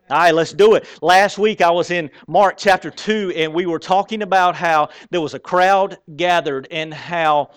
All right, let's do it. Last week I was in Mark chapter 2, and we were talking about how there was a crowd gathered and how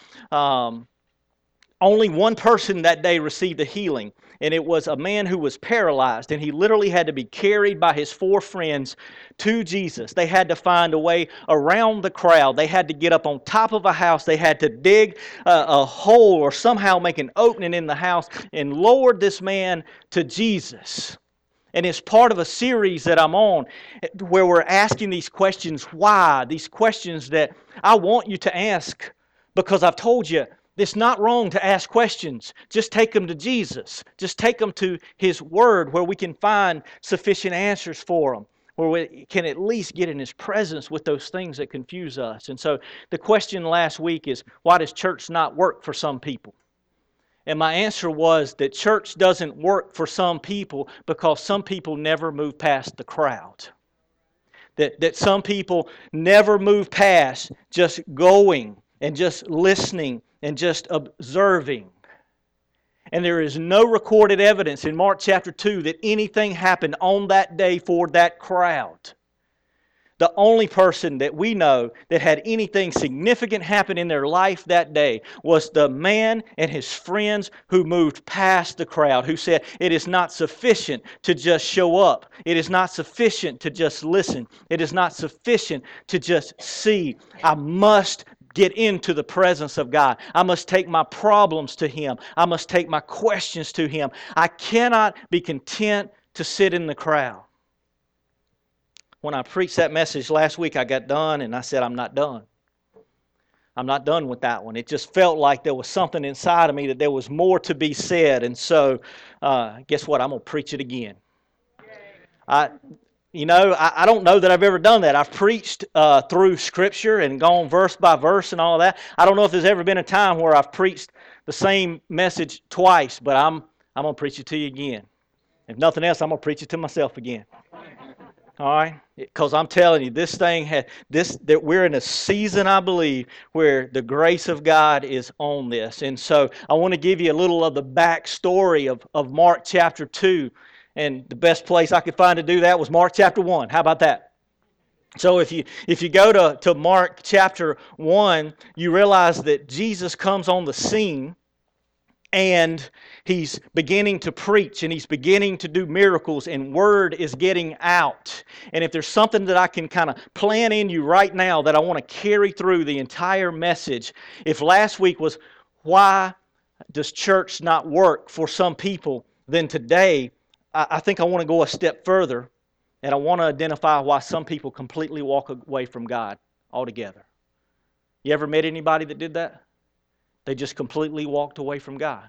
only one person that day received a healing, and it was a man who was paralyzed, and he literally had to be carried by his four friends to Jesus. They had to find a way around the crowd. They had to get up on top of a house. They had to dig a hole or somehow make an opening in the house and lower this man to Jesus. And it's part of a series that I'm on where we're asking these questions, why? These questions that I want you to ask because I've told you it's not wrong to ask questions. Just take them to Jesus. Just take them to His Word where we can find sufficient answers for them, where we can at least get in His presence with those things that confuse us. And so the question last week is, why does church not work for some people? And my answer was that church doesn't work for some people because some people never move past the crowd. That some people never move past just going and just listening and just observing. And there is no recorded evidence in Mark chapter 2 that anything happened on that day for that crowd. The only person that we know that had anything significant happen in their life that day was the man and his friends who moved past the crowd, who said, it is not sufficient to just show up. It is not sufficient to just listen. It is not sufficient to just see. I must get into the presence of God. I must take my problems to Him. I must take my questions to Him. I cannot be content to sit in the crowd. When I preached that message last week, I got done and I said, I'm not done. I'm not done with that one. It just felt like there was something inside of me that there was more to be said. And so, guess what? I'm going to preach it again. I don't know that I've ever done that. I've preached through Scripture and gone verse by verse and all of that. I don't know if there's ever been a time where I've preached the same message twice, but I'm going to preach it to you again. If nothing else, I'm going to preach it to myself again. All right, because I'm telling you, this thing that we're in a season, I believe, where the grace of God is on this. And so I want to give you a little of the backstory of Mark chapter 2. And the best place I could find to do that was Mark chapter 1. How about that? So if you go to Mark chapter 1, you realize that Jesus comes on the scene and He's beginning to preach and He's beginning to do miracles and word is getting out. And if there's something that I can kind of plant in you right now that I want to carry through the entire message, if last week was why does church not work for some people, then today I think I want to go a step further and I want to identify why some people completely walk away from God altogether. You ever met anybody that did that? They just completely walked away from God.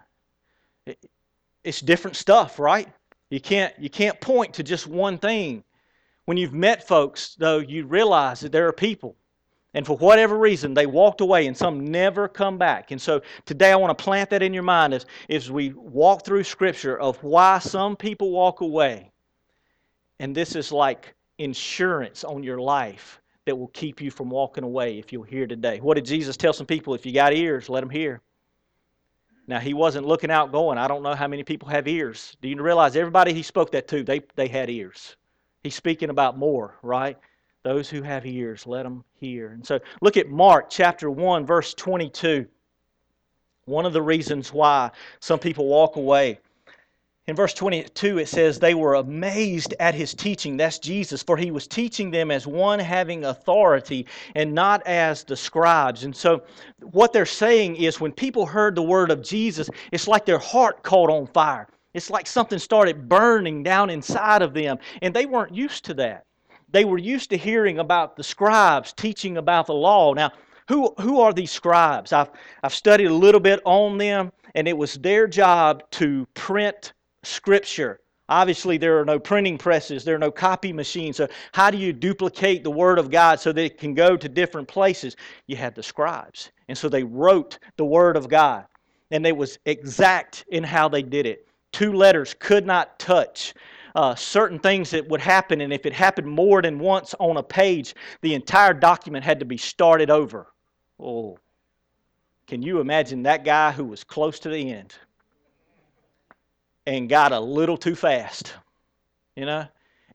It's different stuff, right? You can't point to just one thing. When you've met folks, though, you realize that there are people, and for whatever reason, they walked away, and some never come back. And so today I want to plant that in your mind as we walk through Scripture of why some people walk away. And this is like insurance on your life that will keep you from walking away if you'll hear today. What did Jesus tell some people? If you got ears, let them hear. Now, He wasn't looking out going, I don't know how many people have ears. Do you realize everybody He spoke that to, they had ears. He's speaking about more, right? Those who have ears, let them hear. And so look at Mark chapter 1, verse 22. One of the reasons why some people walk away. In verse 22, it says, they were amazed at His teaching. That's Jesus, for He was teaching them as one having authority and not as the scribes. And so what they're saying is when people heard the word of Jesus, it's like their heart caught on fire. It's like something started burning down inside of them. And they weren't used to that. They were used to hearing about the scribes teaching about the law. Now, who are these scribes? I've studied a little bit on them, and it was their job to print Scripture. Obviously, there are no printing presses. There are no copy machines. So how do you duplicate the Word of God so that it can go to different places? You had the scribes. And so they wrote the Word of God. And they was exact in how they did it. 2 letters could not touch. Certain things that would happen, and if it happened more than once on a page, the entire document had to be started over. Oh, can you imagine that guy who was close to the end and got a little too fast, you know?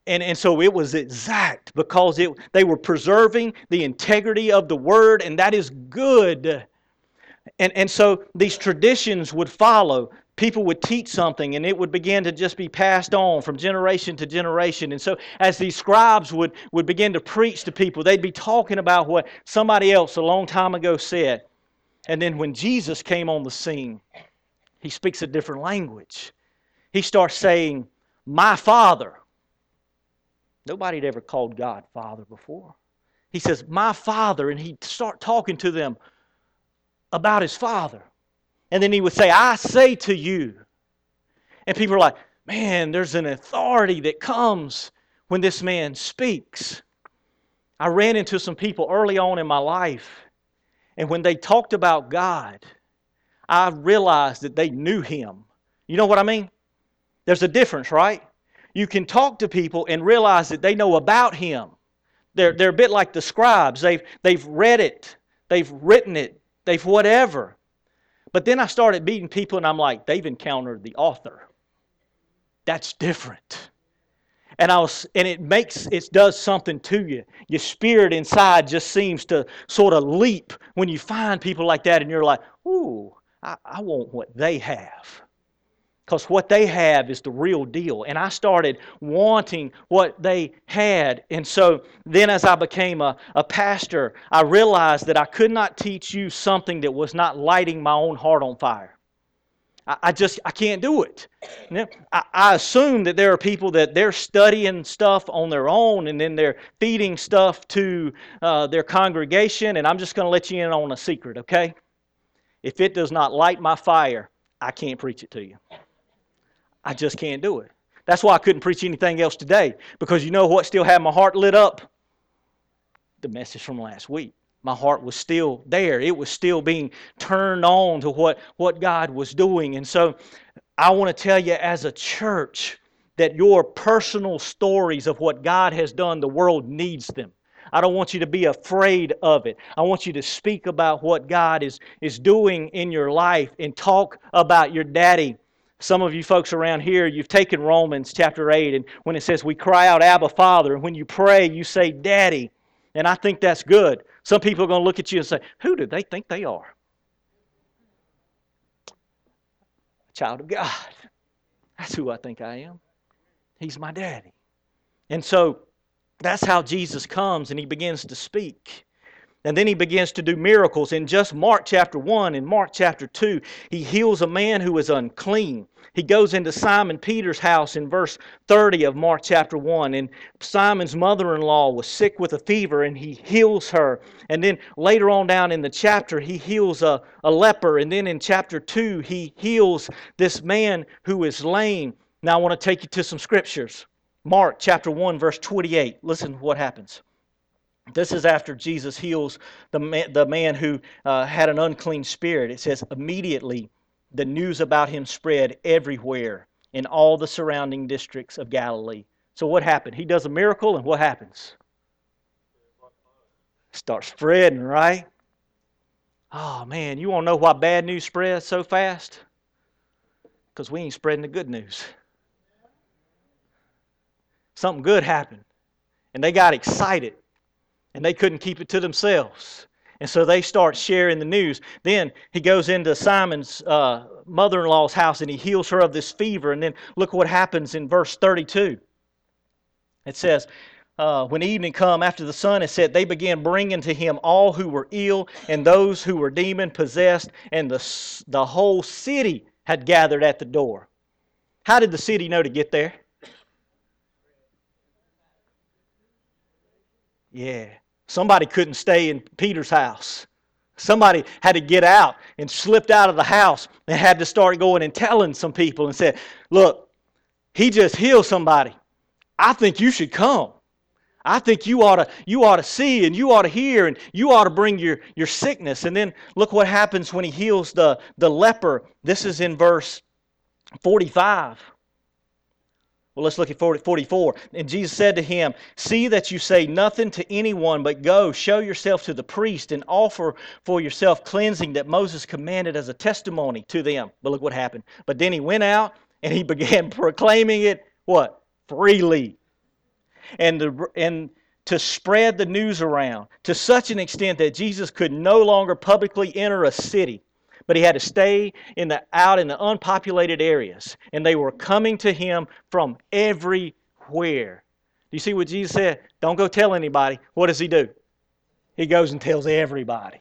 And so it was exact because they were preserving the integrity of the Word, and that is good. And so these traditions would follow. People would teach something, and it would begin to just be passed on from generation to generation. And so as these scribes would begin to preach to people, they'd be talking about what somebody else a long time ago said. And then when Jesus came on the scene, He speaks a different language. He starts saying, "My Father." Nobody had ever called God Father before. He says, "My Father," and He'd start talking to them about His Father. And then He would say, "I say to you." And people are like, man, there's an authority that comes when this man speaks. I ran into some people early on in my life, and when they talked about God, I realized that they knew Him. You know what I mean? There's a difference, right? You can talk to people and realize that they know about Him. They're a bit like the scribes. They've read it. They've written it. They've whatever. But then I started meeting people and I'm like, they've encountered the author. That's different. And it does something to you. Your spirit inside just seems to sort of leap when you find people like that and you're like, ooh, I want what they have. Because what they have is the real deal. And I started wanting what they had. And so then as I became a pastor, I realized that I could not teach you something that was not lighting my own heart on fire. I can't do it. I assume that there are people that they're studying stuff on their own and then they're feeding stuff to their congregation. And I'm just going to let you in on a secret, okay? If it does not light my fire, I can't preach it to you. I just can't do it. That's why I couldn't preach anything else today. Because you know what still had my heart lit up? The message from last week. My heart was still there. It was still being turned on to what God was doing. And so I want to tell you as a church that your personal stories of what God has done, the world needs them. I don't want you to be afraid of it. I want you to speak about what God is doing in your life and talk about your daddy. Some of you folks around here, you've taken Romans chapter 8, and when it says we cry out, Abba, Father, and when you pray, you say, Daddy. And I think that's good. Some people are going to look at you and say, who do they think they are? A child of God. That's who I think I am. He's my daddy. And so that's how Jesus comes and He begins to speak. And then He begins to do miracles. In just Mark chapter 1 and Mark chapter 2, He heals a man who is unclean. He goes into Simon Peter's house in verse 30 of Mark chapter 1. And Simon's mother-in-law was sick with a fever and He heals her. And then later on down in the chapter, He heals a leper. And then in chapter 2, He heals this man who is lame. Now I want to take you to some scriptures. Mark chapter 1 verse 28. Listen to what happens. This is after Jesus heals the man who had an unclean spirit. It says, immediately the news about Him spread everywhere in all the surrounding districts of Galilee. So what happened? He does a miracle, and what happens? Starts spreading, right? Oh, man, you want to know why bad news spreads so fast? Because we ain't spreading the good news. Something good happened, and they got excited. And they couldn't keep it to themselves. And so they start sharing the news. Then He goes into Simon's mother-in-law's house and He heals her of this fever. And then look what happens in verse 32. It says, when evening come after the sun is set, they began bringing to Him all who were ill and those who were demon-possessed. And the whole city had gathered at the door. How did the city know to get there? Yeah. Somebody couldn't stay in Peter's house. Somebody had to get out and slipped out of the house and had to start going and telling some people and said, look, he just healed somebody. I think you should come. I think you ought to see and you ought to hear and you ought to bring your sickness. And then look what happens when He heals the leper. This is in verse 45. Well, let's look at 44. And Jesus said to him, see that you say nothing to anyone, but go, show yourself to the priest, and offer for yourself cleansing that Moses commanded as a testimony to them. But look what happened. But then he went out and he began proclaiming it, what? Freely. and to spread the news around to such an extent that Jesus could no longer publicly enter a city, but he had to stay out in the unpopulated areas. And they were coming to him from everywhere. Do you see what Jesus said? Don't go tell anybody. What does he do? He goes and tells everybody.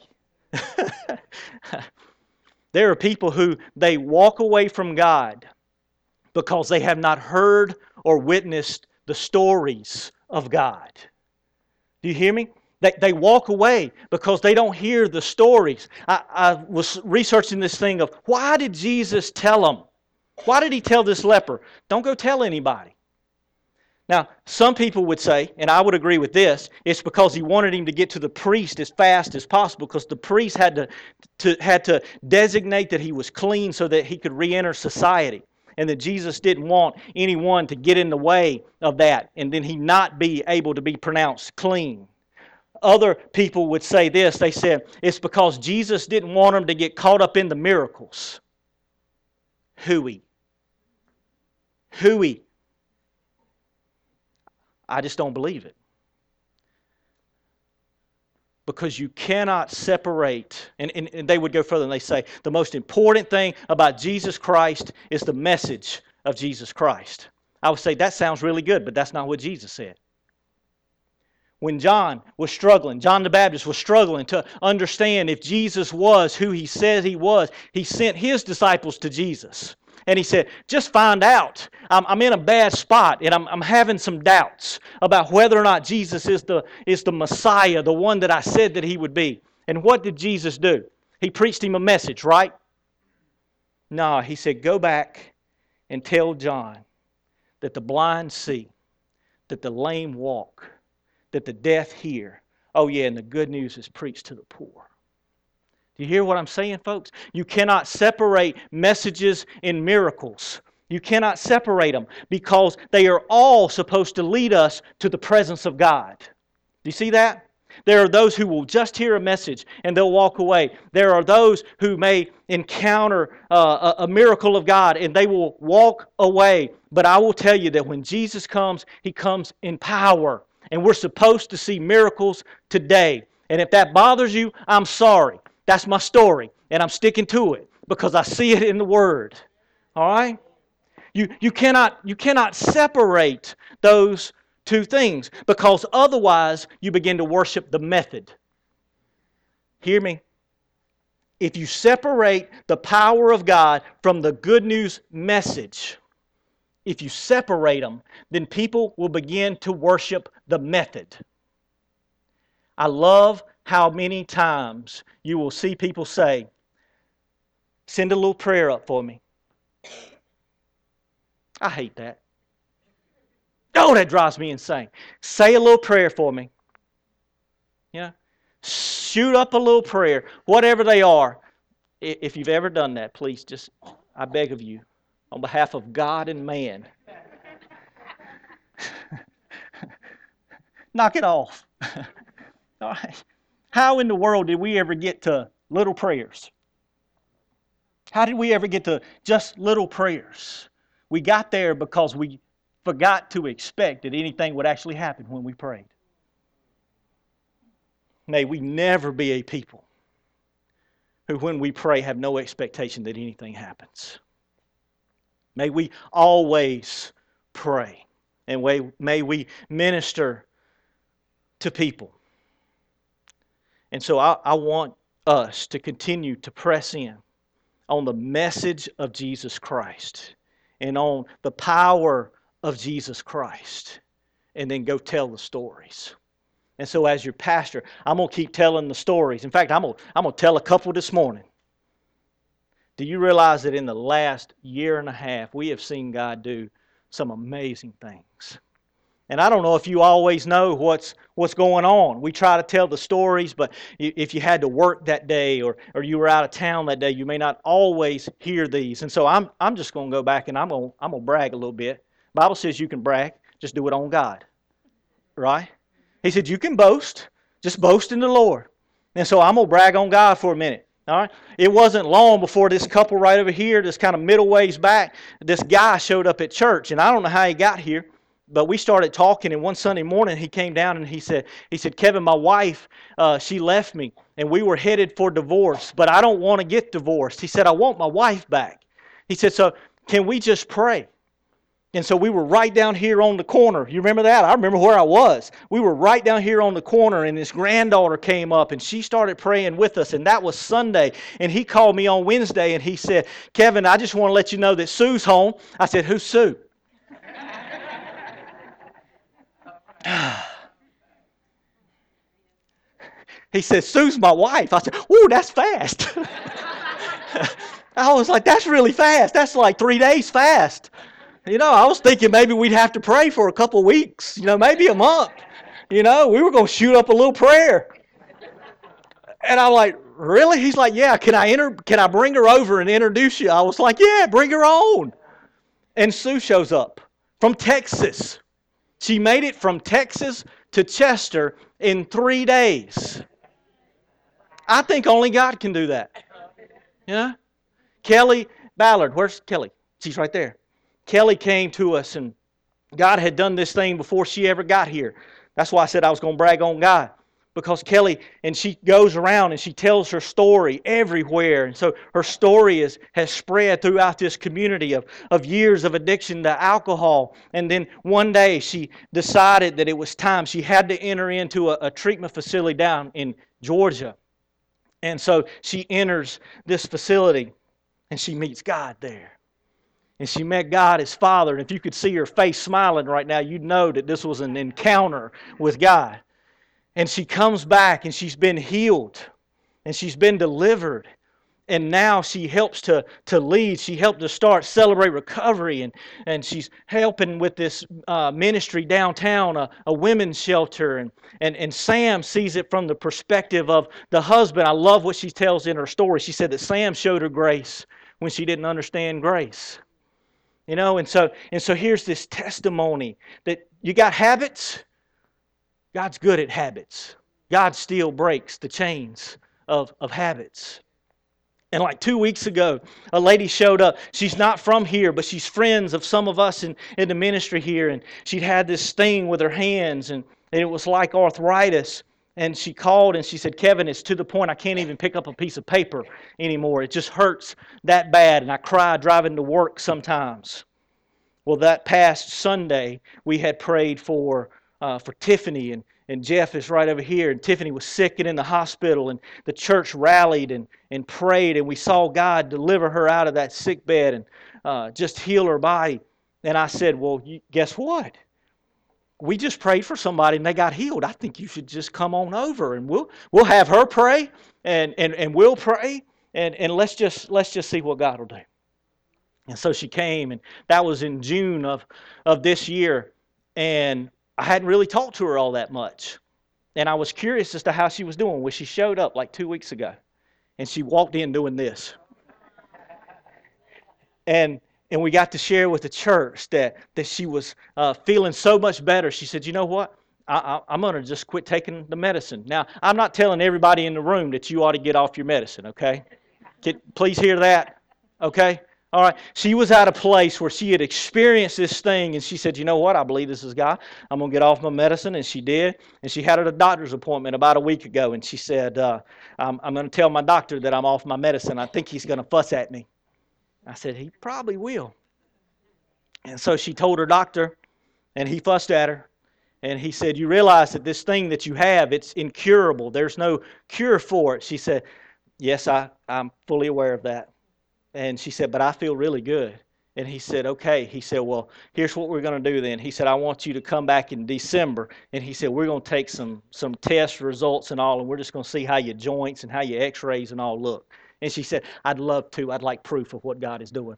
There are people who they walk away from God because they have not heard or witnessed the stories of God. Do you hear me? They walk away because they don't hear the stories. I was researching this thing of why did Jesus tell them? Why did he tell this leper, don't go tell anybody? Now, some people would say, and I would agree with this, it's because he wanted him to get to the priest as fast as possible, because the priest had to designate that he was clean so that he could re-enter society, and that Jesus didn't want anyone to get in the way of that, and then he not be able to be pronounced clean. Other people would say this, they said, it's because Jesus didn't want him to get caught up in the miracles. Hooey. I just don't believe it. Because you cannot separate, and they would go further and they say, the most important thing about Jesus Christ is the message of Jesus Christ. I would say that sounds really good, but that's not what Jesus said. When John the Baptist was struggling to understand if Jesus was who he said he was, he sent his disciples to Jesus. And he said, just find out. I'm in a bad spot, and I'm having some doubts about whether or not Jesus is the Messiah, the one that I said that he would be. And what did Jesus do? He preached him a message, right? No, he said, go back and tell John that the blind see, that the lame walk, that the deaf hear. Oh yeah, and the good news is preached to the poor. Do you hear what I'm saying, folks? You cannot separate messages and miracles. You cannot separate them because they are all supposed to lead us to the presence of God. Do you see that? There are those who will just hear a message and they'll walk away. There are those who may encounter a miracle of God and they will walk away. But I will tell you that when Jesus comes, He comes in power. And we're supposed to see miracles today. And if that bothers you, I'm sorry. That's my story, and I'm sticking to it because I see it in the Word. All right? You cannot separate those two things because otherwise you begin to worship the method. Hear me? If you separate the power of God from the good news message, if you separate them, then people will begin to worship the method. I love how many times you will see people say, send a little prayer up for me. I hate that. Oh, that drives me insane. Say a little prayer for me. Yeah. Shoot up a little prayer, whatever they are. If you've ever done that, please just, I beg of you, on behalf of God and man, knock it off. All right. How in the world did we ever get to little prayers? How did we ever get to just little prayers? We got there because we forgot to expect that anything would actually happen when we prayed. May we never be a people who, when we pray, have no expectation that anything happens. May we always pray, and may we minister to people. And so I want us to continue to press in on the message of Jesus Christ and on the power of Jesus Christ, and then go tell the stories. And so as your pastor, I'm going to keep telling the stories. In fact, I'm going to tell a couple this morning. Do you realize that in the last year and a half, we have seen God do some amazing things? And I don't know if you always know what's going on. We try to tell the stories, but if you had to work that day or you were out of town that day, you may not always hear these. And so I'm just going to go back and I'm going to brag a little bit. The Bible says you can brag, just do it on God. Right? He said you can boast, just boast in the Lord. And so I'm going to brag on God for a minute. All right? It wasn't long before this couple right over here, this kind of middle ways back, this guy showed up at church, and I don't know how he got here. But we started talking, and one Sunday morning he came down and he said, Kevin, my wife, she left me, and we were headed for divorce, but I don't want to get divorced. He said, I want my wife back. He said, so can we just pray? And so we were right down here on the corner. You remember that? I remember where I was. We were right down here on the corner, and his granddaughter came up, and she started praying with us, and that was Sunday. And he called me on Wednesday, and he said, Kevin, I just want to let you know that Sue's home. I said, who's Sue? He said, Sue's my wife. I said, ooh, that's fast. I was like, that's really fast. That's like 3 days fast. I was thinking maybe we'd have to pray for a couple of weeks, maybe a month. We were going to shoot up a little prayer. And I'm like, really? He's like, yeah, can I bring her over and introduce you? I was like, yeah, bring her on. And Sue shows up from Texas. She made it from Texas to Chester in 3 days. I think only God can do that. Yeah? Kelly Ballard, where's Kelly? She's right there. Kelly came to us, and God had done this thing before she ever got here. That's why I said I was going to brag on God. Because Kelly, and she goes around and she tells her story everywhere. And so her story has spread throughout this community of years of addiction to alcohol. And then one day she decided that it was time. She had to enter into a treatment facility down in Georgia. And so she enters this facility and she meets God there. And she met God as Father. And if you could see her face smiling right now, you'd know that this was an encounter with God. And she comes back and she's been healed. And she's been delivered. And now she helps to lead. She helped to start Celebrate Recovery. And she's helping with this ministry downtown, a women's shelter. And Sam sees it from the perspective of the husband. I love what she tells in her story. She said that Sam showed her grace when she didn't understand grace. And so here's this testimony that you got habits. God's good at habits. God still breaks the chains of habits. And like 2 weeks ago, a lady showed up. She's not from here, but she's friends of some of us in the ministry here. And she'd had this thing with her hands, and it was like arthritis. And she called and she said, Kevin, it's to the point I can't even pick up a piece of paper anymore. It just hurts that bad, and I cry driving to work sometimes. Well, that past Sunday, we had prayed for Tiffany, and Jeff is right over here, and Tiffany was sick and in the hospital, and the church rallied and prayed, and we saw God deliver her out of that sick bed and just heal her body. And I said, well, guess what? We just prayed for somebody and they got healed. I think you should just come on over and we'll have her pray and we'll pray and let's just see what God will do. And so she came, and that was in June of this year, and I hadn't really talked to her all that much. And I was curious as to how she was doing. Well, she showed up like 2 weeks ago, and she walked in doing this. And we got to share with the church that she was feeling so much better. She said, you know what? I'm going to just quit taking the medicine. Now, I'm not telling everybody in the room that you ought to get off your medicine, okay? Please hear that, okay? All right. She was at a place where she had experienced this thing, and she said, you know what? I believe this is God. I'm going to get off my medicine, and she did. And she had a doctor's appointment about a week ago, and she said, I'm going to tell my doctor that I'm off my medicine. I think he's going to fuss at me. I said, he probably will. And so she told her doctor, and he fussed at her. And he said, you realize that this thing that you have, it's incurable. There's no cure for it. She said, yes, I'm fully aware of that. And she said, but I feel really good. And he said, okay. He said, well, here's what we're going to do then. He said, I want you to come back in December. And he said, we're going to take some test results and all, and we're just going to see how your joints and how your x-rays and all look. And she said, I'd love to. I'd like proof of what God is doing.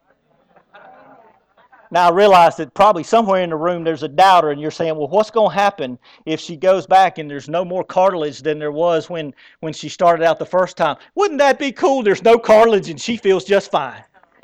Now, I realize that probably somewhere in the room there's a doubter, and you're saying, well, what's going to happen if she goes back and there's no more cartilage than there was when she started out the first time? Wouldn't that be cool? There's no cartilage and she feels just fine.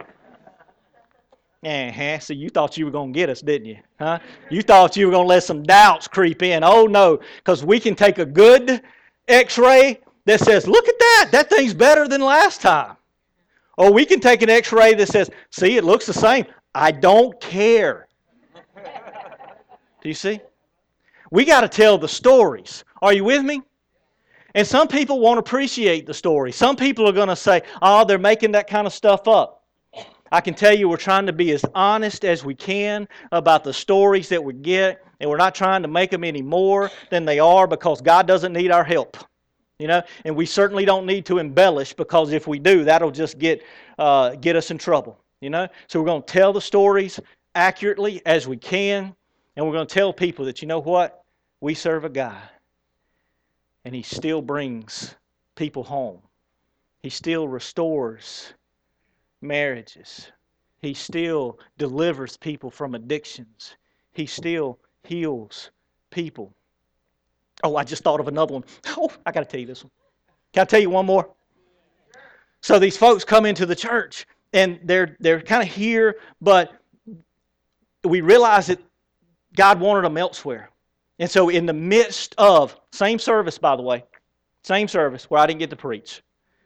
So you thought you were going to get us, didn't you? Huh? You thought you were going to let some doubts creep in. Oh, no, because we can take a good x-ray that says, look at that. That thing's better than last time. Or we can take an x-ray that says, see, it looks the same. I don't care. Do you see? We got to tell the stories. Are you with me? And some people won't appreciate the story. Some people are going to say, oh, they're making that kind of stuff up. I can tell you we're trying to be as honest as we can about the stories that we get, and we're not trying to make them any more than they are because God doesn't need our help. And we certainly don't need to embellish, because if we do, that'll just get us in trouble. So we're going to tell the stories accurately as we can, and we're going to tell people that, you know what? We serve a guy, and He still brings people home. He still restores marriages. He still delivers people from addictions. He still heals people. Oh, I just thought of another one. Oh, I got to tell you this one. Can I tell you one more? So these folks come into the church, and they're kind of here, but we realize that God wanted them elsewhere. And so in the midst of, same service, by the way, same service where I didn't get to preach.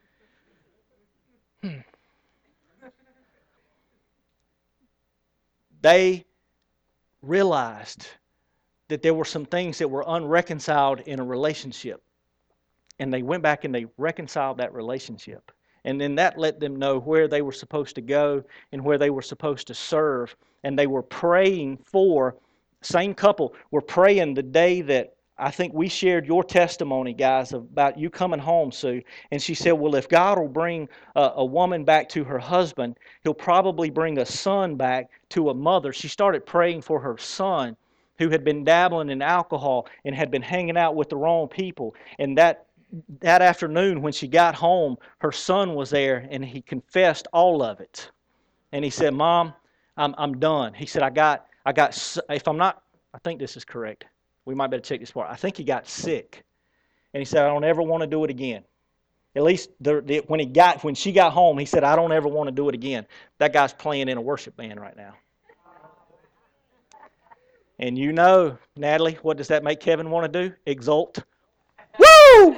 They realized that there were some things that were unreconciled in a relationship. And they went back and they reconciled that relationship. And then that let them know where they were supposed to go and where they were supposed to serve. And they were praying for, same couple, were praying the day that I think we shared your testimony, guys, about you coming home, Sue. And she said, well, if God will bring a woman back to her husband, He'll probably bring a son back to a mother. She started praying for her son, who had been dabbling in alcohol and had been hanging out with the wrong people. And that afternoon when she got home, her son was there, and he confessed all of it. And he said, Mom, I'm done. He said, I got, if I'm not, I think this is correct. We might better check this part. I think he got sick. And he said, I don't ever want to do it again. At least when she got home, he said, I don't ever want to do it again. That guy's playing in a worship band right now. And you know, Natalie, what does that make Kevin want to do? Exult. Woo!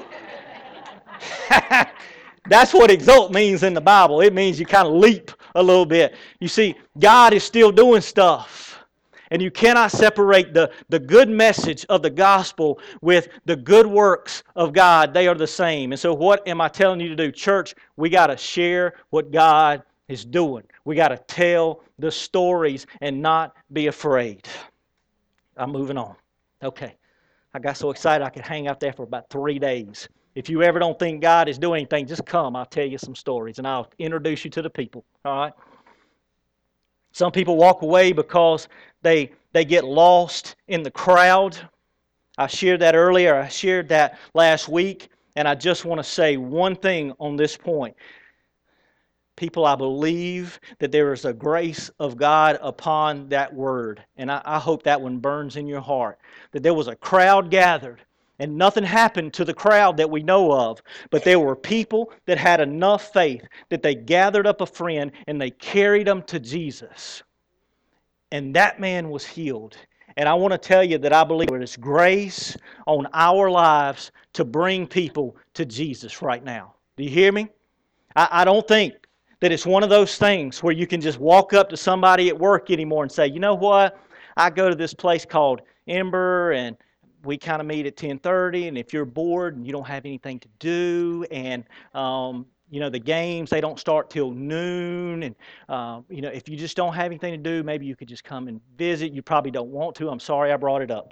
That's what exult means in the Bible. It means you kind of leap a little bit. You see, God is still doing stuff. And you cannot separate the good message of the gospel with the good works of God. They are the same. And so what am I telling you to do? Church, we got to share what God is doing. We got to tell the stories and not be afraid. I'm moving on. Okay. I got so excited I could hang out there for about 3 days. If you ever don't think God is doing anything, just come. I'll tell you some stories, and I'll introduce you to the people. All right? Some people walk away because they get lost in the crowd. I shared that earlier. I shared that last week, and I just want to say one thing on this point. People, I believe that there is a grace of God upon that word, and I hope that one burns in your heart, that there was a crowd gathered, and nothing happened to the crowd that we know of, but there were people that had enough faith that they gathered up a friend and they carried him to Jesus, and that man was healed. And I want to tell you that I believe there is grace on our lives to bring people to Jesus right now. Do you hear me? I don't think that it's one of those things where you can just walk up to somebody at work anymore and say, you know what, I go to this place called Ember, and we kind of meet at 10:30, and if you're bored and you don't have anything to do, and the games, they don't start till noon, and if you just don't have anything to do, maybe you could just come and visit. You probably don't want to. I'm sorry I brought it up.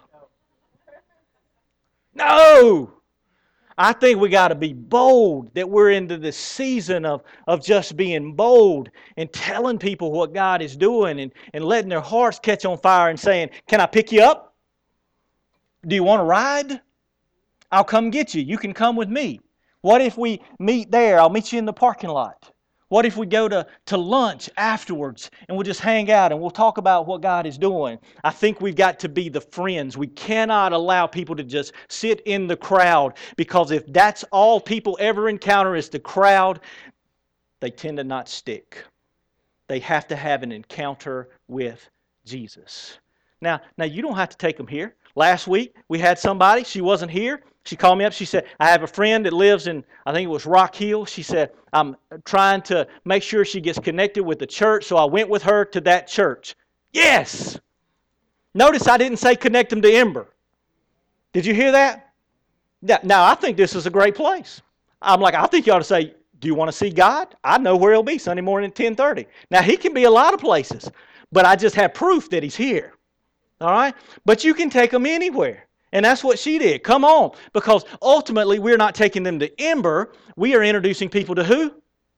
No! I think we got to be bold, that we're into this season of just being bold and telling people what God is doing and letting their hearts catch on fire and saying, can I pick you up? Do you want to ride? I'll come get you. You can come with me. What if we meet there? I'll meet you in the parking lot. What if we go to lunch afterwards and we'll just hang out and we'll talk about what God is doing? I think we've got to be the friends. We cannot allow people to just sit in the crowd, because if that's all people ever encounter is the crowd, they tend to not stick. They have to have an encounter with Jesus. Now you don't have to take them here. Last week we had somebody, she wasn't here. She called me up. She said, I have a friend that lives in, I think it was Rock Hill. She said, I'm trying to make sure she gets connected with the church, so I went with her to that church. Yes! Notice I didn't say connect them to Ember. Did you hear that? Now, I think this is a great place. I think you ought to say, do you want to see God? I know where he'll be Sunday morning at 10:30. Now, he can be a lot of places, but I just have proof that he's here. All right? But you can take them anywhere. And that's what she did. Come on. Because ultimately, we're not taking them to Ember. We are introducing people to who?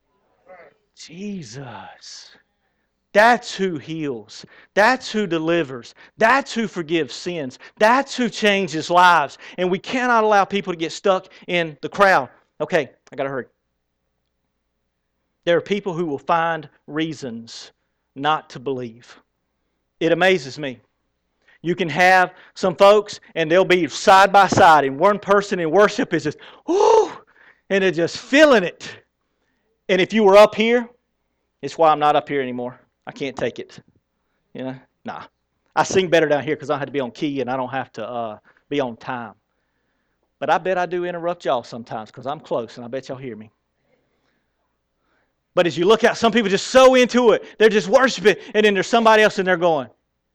Jesus. That's who heals. That's who delivers. That's who forgives sins. That's who changes lives. And we cannot allow people to get stuck in the crowd. Okay, I got to hurry. There are people who will find reasons not to believe. It amazes me. You can have some folks and they'll be side by side, and one person in worship is just, whoo, and they're just feeling it. And if you were up here, it's why I'm not up here anymore. I can't take it. You know, nah. I sing better down here because I don't have to be on key and I don't have to be on time. But I bet I do interrupt y'all sometimes because I'm close and I bet y'all hear me. But as you look out, some people just so into it. They're just worshiping, and then there's somebody else and they're going.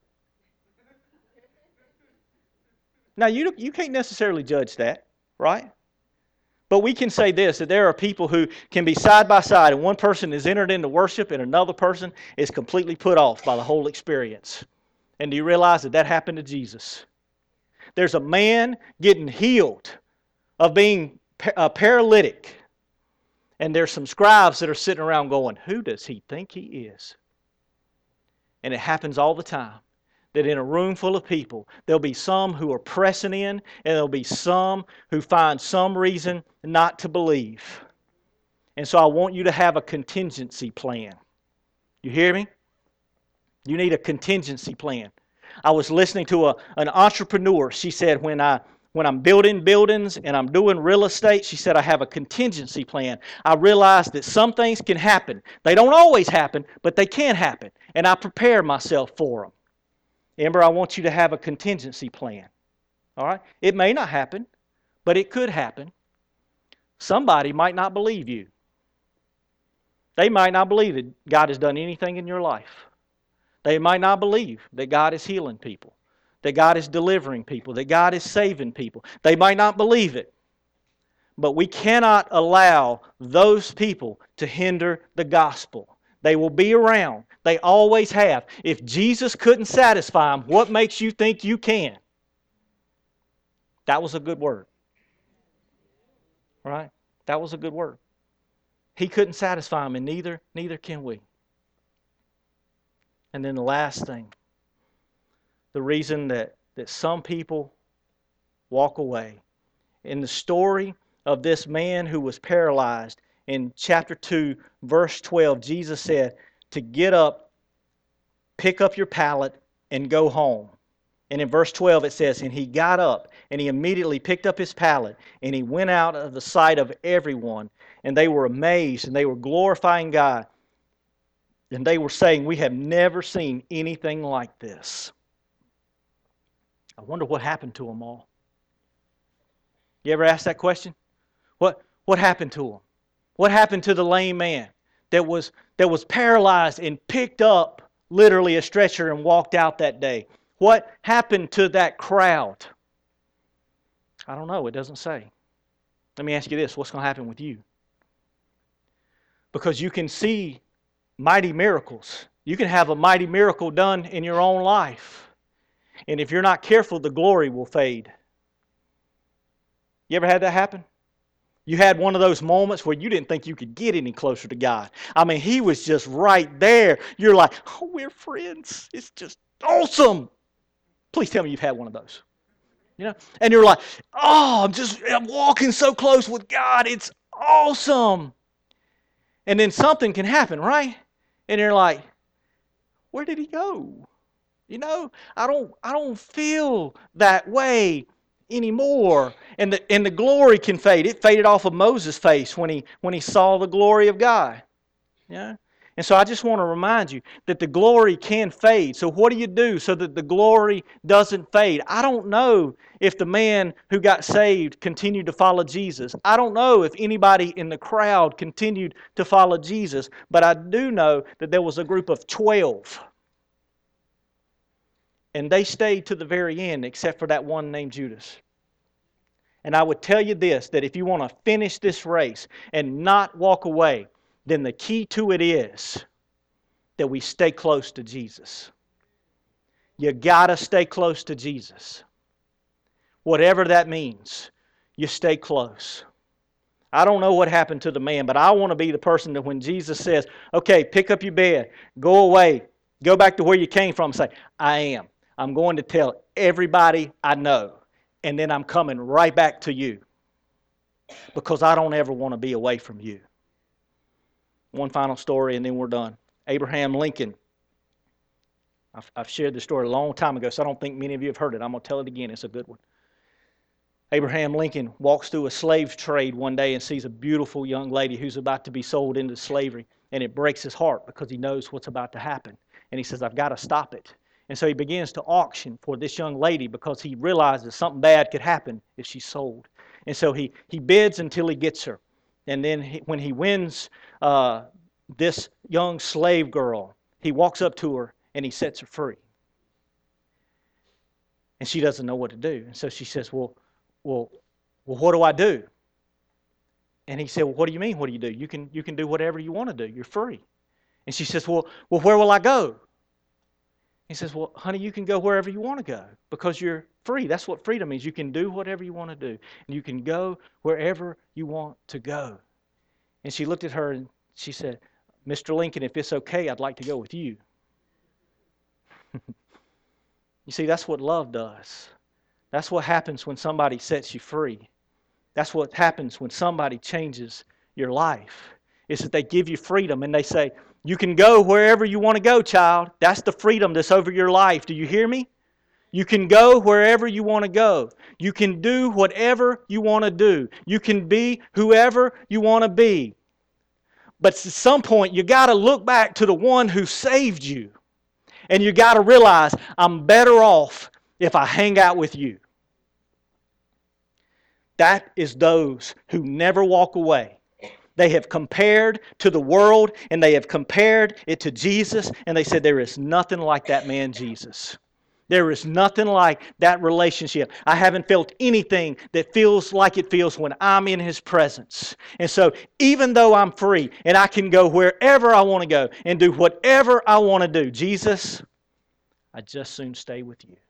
Now, you can't necessarily judge that, right? But we can say this, that there are people who can be side by side, and one person is entered into worship and another person is completely put off by the whole experience. And do you realize that happened to Jesus? There's a man getting healed of being a paralytic, and there's some scribes that are sitting around going, who does he think he is? And it happens all the time. That in a room full of people, there'll be some who are pressing in, and there'll be some who find some reason not to believe. And so I want you to have a contingency plan. You hear me? You need a contingency plan. I was listening to an entrepreneur. She said, when I'm building buildings and I'm doing real estate, she said, I have a contingency plan. I realize that some things can happen. They don't always happen, but they can happen. And I prepare myself for them. Amber, I want you to have a contingency plan. All right? It may not happen, but it could happen. Somebody might not believe you. They might not believe that God has done anything in your life. They might not believe that God is healing people, that God is delivering people, that God is saving people. They might not believe it. But we cannot allow those people to hinder the gospel. They will be around. They always have. If Jesus couldn't satisfy them, what makes you think you can? That was a good word. Right? That was a good word. He couldn't satisfy them, and neither can we. And then the last thing, the reason that some people walk away. In the story of this man who was paralyzed, in chapter 2, verse 12, Jesus said to get up, pick up your pallet, and go home. And in verse 12 it says, and he got up, and he immediately picked up his pallet, and he went out of the sight of everyone. And they were amazed, and they were glorifying God. And they were saying, we have never seen anything like this. I wonder what happened to them all. You ever ask that question? What happened to him? What happened to the lame man that was paralyzed and picked up literally a stretcher and walked out that day? What happened to that crowd? I don't know. It doesn't say. Let me ask you this. What's going to happen with you? Because you can see mighty miracles. You can have a mighty miracle done in your own life. And if you're not careful, the glory will fade. You ever had that happen? You had one of those moments where you didn't think you could get any closer to God. I mean, He was just right there. You're like, oh, we're friends. It's just awesome. Please tell me you've had one of those. You know? And you're like, oh, I'm walking so close with God. It's awesome. And then something can happen, right? And you're like, where did He go? You know, I don't feel that way anymore. And the glory can fade. It faded off of Moses' face when he saw the glory of God. Yeah. And so I just want to remind you that the glory can fade. So what do you do so that the glory doesn't fade? I don't know if the man who got saved continued to follow Jesus. I don't know if anybody in the crowd continued to follow Jesus. But I do know that there was a group of 12. And they stayed to the very end, except for that one named Judas. And I would tell you this, that if you want to finish this race and not walk away, then the key to it is that we stay close to Jesus. You got to stay close to Jesus. Whatever that means, you stay close. I don't know what happened to the man, but I want to be the person that when Jesus says, okay, pick up your bed, go away, go back to where you came from, say, I am. I'm going to tell everybody I know, and then I'm coming right back to you because I don't ever want to be away from you. One final story, and then we're done. Abraham Lincoln. I've shared this story a long time ago, so I don't think many of you have heard it. I'm going to tell it again. It's a good one. Abraham Lincoln walks through a slave trade one day and sees a beautiful young lady who's about to be sold into slavery. And it breaks his heart because he knows what's about to happen. And he says, I've got to stop it. And so he begins to auction for this young lady because he realizes something bad could happen if she's sold. And so he bids until he gets her. And then when he wins this young slave girl, he walks up to her and he sets her free. And she doesn't know what to do. And so she says, well, what do I do? And he said, well, what do you mean, what do you do? You can do whatever you want to do. You're free. And she says, well, where will I go? He says, well, honey, you can go wherever you want to go because you're free. That's what freedom means. You can do whatever you want to do. And you can go wherever you want to go. And she looked at her and she said, Mr. Lincoln, if it's okay, I'd like to go with you. You see, that's what love does. That's what happens when somebody sets you free. That's what happens when somebody changes your life. Is that they give you freedom and they say, you can go wherever you want to go, child. That's the freedom that's over your life. Do you hear me? You can go wherever you want to go. You can do whatever you want to do. You can be whoever you want to be. But at some point, you got to look back to the one who saved you. And you got to realize, I'm better off if I hang out with you. That is those who never walk away. They have compared to the world and they have compared it to Jesus and they said there is nothing like that man Jesus. There is nothing like that relationship. I haven't felt anything that feels like it feels when I'm in His presence. And so even though I'm free and I can go wherever I want to go and do whatever I want to do, Jesus, I'd just soon stay with you.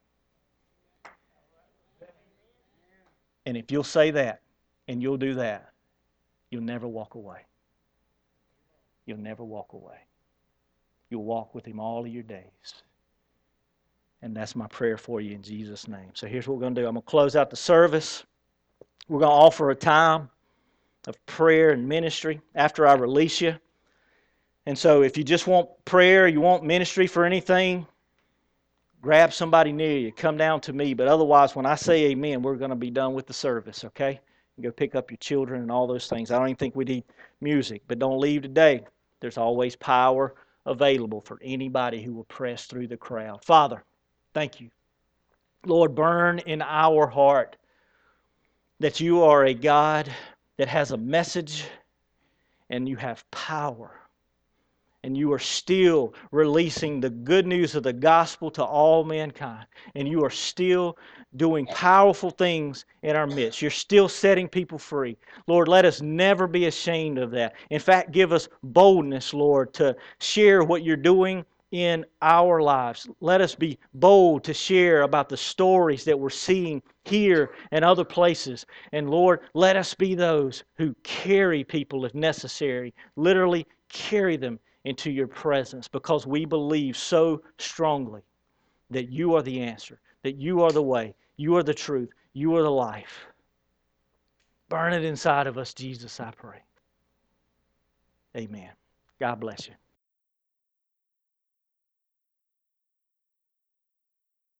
And if you'll say that and you'll do that, you'll never walk away. You'll never walk away. You'll walk with Him all of your days. And that's my prayer for you in Jesus' name. So here's what we're going to do. I'm going to close out the service. We're going to offer a time of prayer and ministry after I release you. And so if you just want prayer, you want ministry for anything, grab somebody near you. Come down to me. But otherwise, when I say amen, we're going to be done with the service, okay? You go pick up your children and all those things. I don't even think we need music. But don't leave today. There's always power available for anybody who will press through the crowd. Father, thank you. Lord, burn in our heart that you are a God that has a message and you have power. And you are still releasing the good news of the gospel to all mankind. And you are still doing powerful things in our midst. You're still setting people free. Lord, let us never be ashamed of that. In fact, give us boldness, Lord, to share what you're doing in our lives. Let us be bold to share about the stories that we're seeing here and other places. And Lord, let us be those who carry people if necessary. Literally carry them into your presence because we believe so strongly that you are the answer, that you are the way, you are the truth, you are the life. Burn it inside of us, Jesus, I pray. Amen. God bless you.